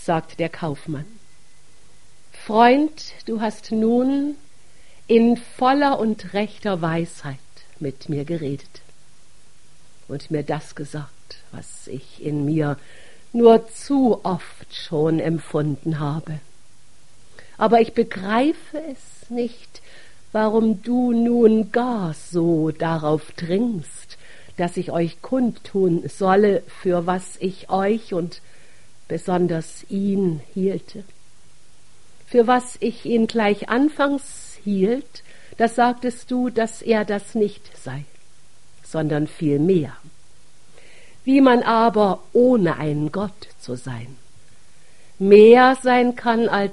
sagt der Kaufmann. Freund, du hast nun in voller und rechter Weisheit mit mir geredet und mir das gesagt, was ich in mir nur zu oft schon empfunden habe. Aber ich begreife es nicht, warum du nun gar so darauf dringst, dass ich euch kundtun solle, für was ich euch und besonders ihn hielte. Für was ich ihn gleich anfangs hielt, da sagtest du, dass er das nicht sei, sondern viel mehr. Wie man aber ohne einen Gott zu sein mehr sein kann als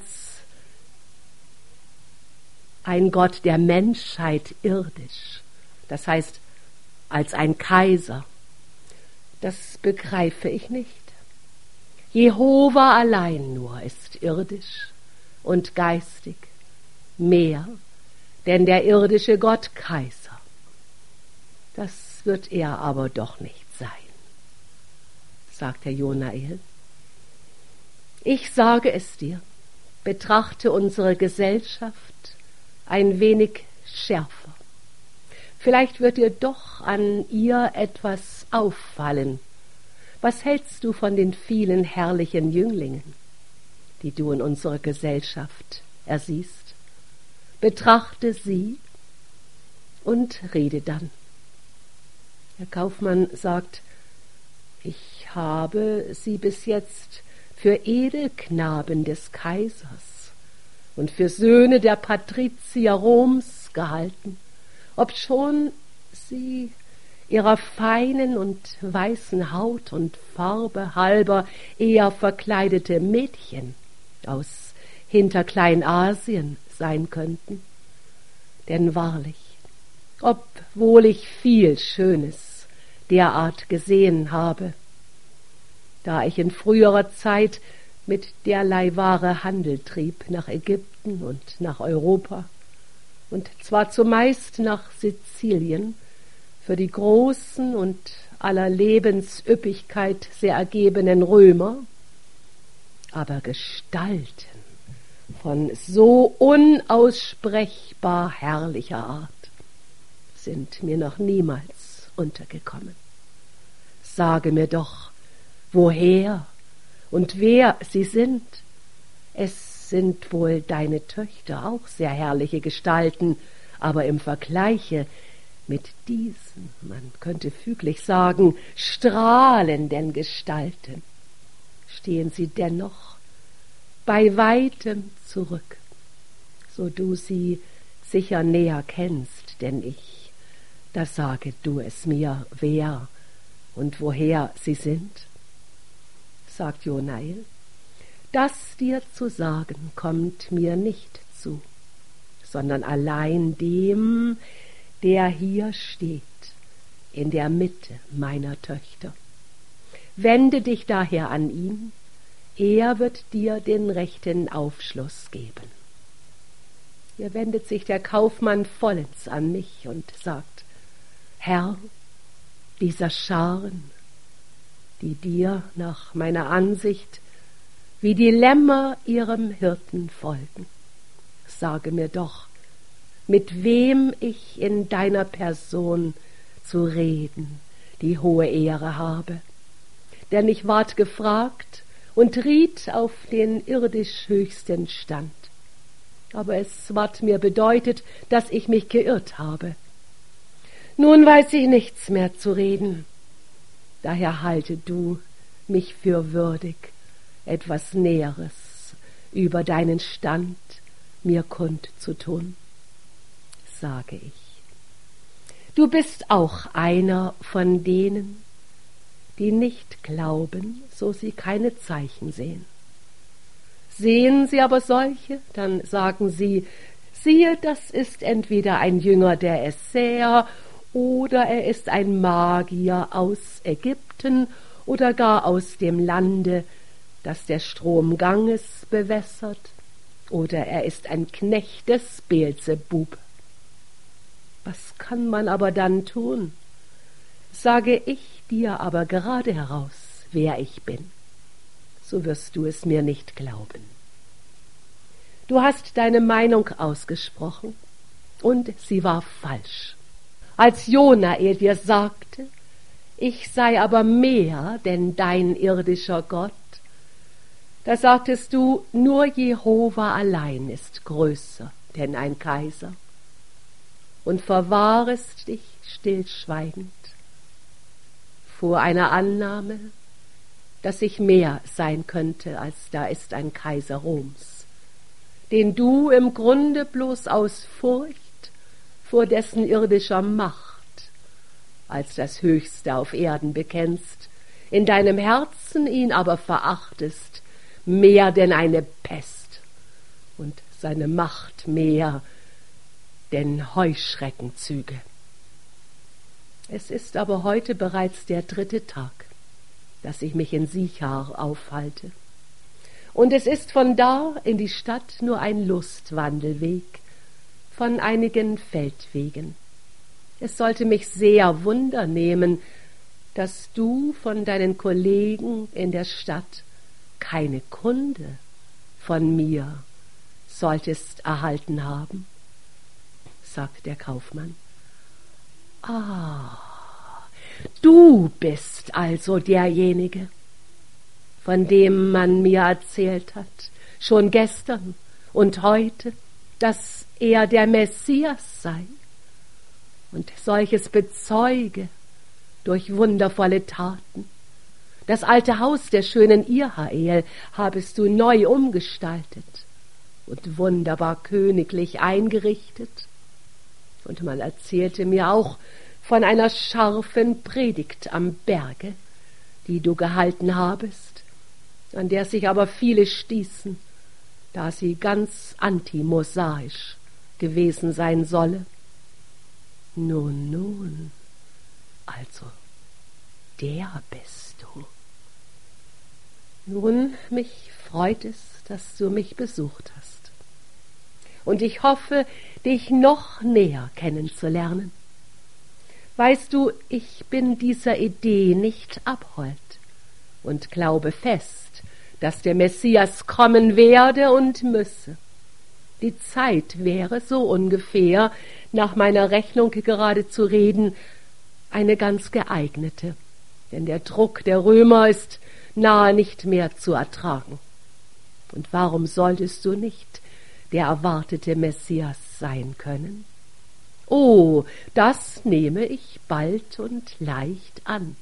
ein Gott der Menschheit irdisch, das heißt als ein Kaiser, das begreife ich nicht. Jehova allein nur ist irdisch und geistig, mehr denn der irdische Gott Kaiser. Das wird er aber doch nicht sein, sagt der Jonael. Ich sage es dir, betrachte unsere Gesellschaft ein wenig schärfer. Vielleicht wird dir doch an ihr etwas auffallen. Was hältst du von den vielen herrlichen Jünglingen, die du in unserer Gesellschaft ersiehst? Betrachte sie und rede dann. Der Kaufmann sagt, ich habe sie bis jetzt für Edelknaben des Kaisers und für Söhne der Patrizier Roms gehalten, obschon sie ihrer feinen und weißen Haut und Farbe halber eher verkleidete Mädchen aus Hinterkleinasien sein könnten. Denn wahrlich, obwohl ich viel Schönes derart gesehen habe, da ich in früherer Zeit mit derlei Ware Handel trieb nach Ägypten und nach Europa, und zwar zumeist nach Sizilien, für die großen und aller Lebensüppigkeit sehr ergebenen Römer, aber Gestalten von so unaussprechbar herrlicher Art sind mir noch niemals untergekommen. Sage mir doch, woher und wer sie sind. Es sind wohl deine Töchter auch sehr herrliche Gestalten, aber im Vergleiche mit diesen, man könnte füglich sagen, strahlenden Gestalten stehen sie dennoch bei weitem zurück, so du sie sicher näher kennst, denn ich, da sage du es mir, wer und woher sie sind. Sagt Jonael, das dir zu sagen kommt mir nicht zu, sondern allein dem, der hier steht, in der Mitte meiner Töchter. Wende dich daher an ihn, er wird dir den rechten Aufschluss geben. Hier wendet sich der Kaufmann vollends an mich und sagt, Herr, dieser Scharen, die dir nach meiner Ansicht wie die Lämmer ihrem Hirten folgen, sage mir doch, mit wem ich in deiner Person zu reden die hohe Ehre habe. Denn ich ward gefragt und riet auf den irdisch höchsten Stand. Aber es ward mir bedeutet, dass ich mich geirrt habe. Nun weiß ich nichts mehr zu reden. Daher halte du mich für würdig, etwas Näheres über deinen Stand mir kundzutun. Sage ich, du bist auch einer von denen, die nicht glauben, so sie keine Zeichen sehen. Sehen sie aber solche, dann sagen sie, siehe, das ist entweder ein Jünger der Essäer oder er ist ein Magier aus Ägypten oder gar aus dem Lande, das der Strom Ganges bewässert, oder er ist ein Knecht des Beelzebub. Was kann man aber dann tun? Sage ich dir aber gerade heraus, wer ich bin, so wirst du es mir nicht glauben. Du hast deine Meinung ausgesprochen, und sie war falsch. Als Jonael dir sagte, ich sei aber mehr denn dein irdischer Gott, da sagtest du, nur Jehova allein ist größer denn ein Kaiser, und verwahrest dich stillschweigend vor einer Annahme, dass ich mehr sein könnte, als da ist ein Kaiser Roms, den du im Grunde bloß aus Furcht vor dessen irdischer Macht als das Höchste auf Erden bekennst, in deinem Herzen ihn aber verachtest, mehr denn eine Pest, und seine Macht mehr denn Heuschreckenzüge. Es ist aber heute bereits der 3. Tag, dass ich mich in Sichar aufhalte, und es ist von da in die Stadt nur ein Lustwandelweg von einigen Feldwegen. Es sollte mich sehr wundernehmen, dass du von deinen Kollegen in der Stadt keine Kunde von mir solltest erhalten haben, sagt der Kaufmann. Ah, du bist also derjenige, von dem man mir erzählt hat, schon gestern und heute, dass er der Messias sei. Und solches bezeuge durch wundervolle Taten. Das alte Haus der schönen Israel habest du neu umgestaltet und wunderbar königlich eingerichtet. Und man erzählte mir auch von einer scharfen Predigt am Berge, die du gehalten habest, an der sich aber viele stießen, da sie ganz antimosaisch gewesen sein solle. Nun, also der bist du. Nun, mich freut es, dass du mich besucht hast. Und ich hoffe, dich noch näher kennenzulernen. Weißt du, ich bin dieser Idee nicht abhold und glaube fest, dass der Messias kommen werde und müsse. Die Zeit wäre so ungefähr, nach meiner Rechnung gerade zu reden, eine ganz geeignete, denn der Druck der Römer ist nahe nicht mehr zu ertragen. Und warum solltest du nicht der erwartete Messias sein können? Oh, das nehme ich bald und leicht an.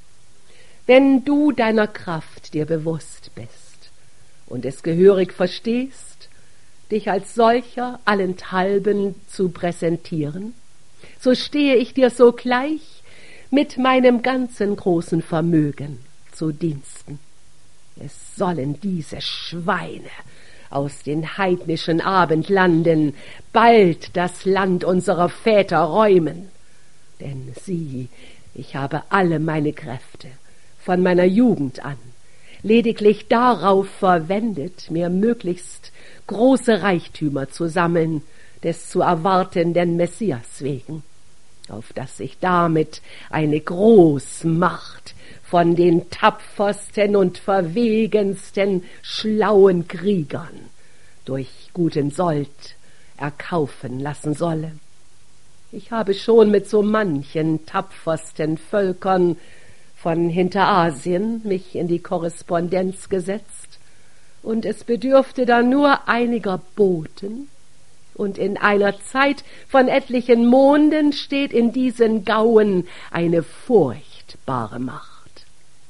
Wenn du deiner Kraft dir bewusst bist und es gehörig verstehst, dich als solcher allenthalben zu präsentieren, so stehe ich dir sogleich mit meinem ganzen großen Vermögen zu Diensten. Es sollen diese Schweine aus den heidnischen Abendlanden bald das Land unserer Väter räumen, denn sieh, ich habe alle meine Kräfte von meiner Jugend an lediglich darauf verwendet, mir möglichst große Reichtümer zu sammeln, des zu erwartenden Messias wegen, auf dass ich damit eine Großmacht von den tapfersten und verwegensten schlauen Kriegern durch guten Sold erkaufen lassen solle. Ich habe schon mit so manchen tapfersten Völkern von Hinterasien mich in die Korrespondenz gesetzt, und es bedürfte dann nur einiger Boten, und in einer Zeit von etlichen Monden steht in diesen Gauen eine furchtbare Macht.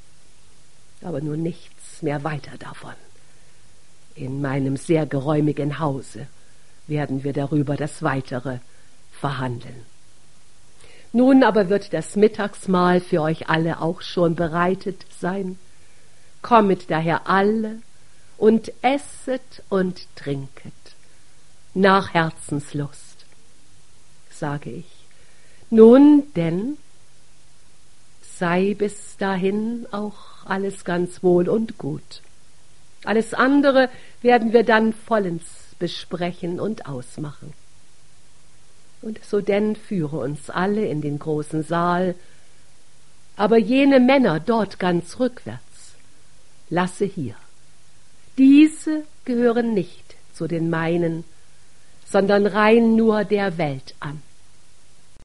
Aber nun nichts mehr weiter davon. In meinem sehr geräumigen Hause werden wir darüber das Weitere verhandeln. Nun aber wird das Mittagsmahl für euch alle auch schon bereitet sein. Kommet daher alle und esset und trinket nach Herzenslust, sage ich. Nun denn, sei bis dahin auch alles ganz wohl und gut. Alles andere werden wir dann vollends besprechen und ausmachen. Und so denn führe uns alle in den großen Saal, aber jene Männer dort ganz rückwärts, lasse hier. Diese gehören nicht zu den meinen, sondern rein nur der Welt an.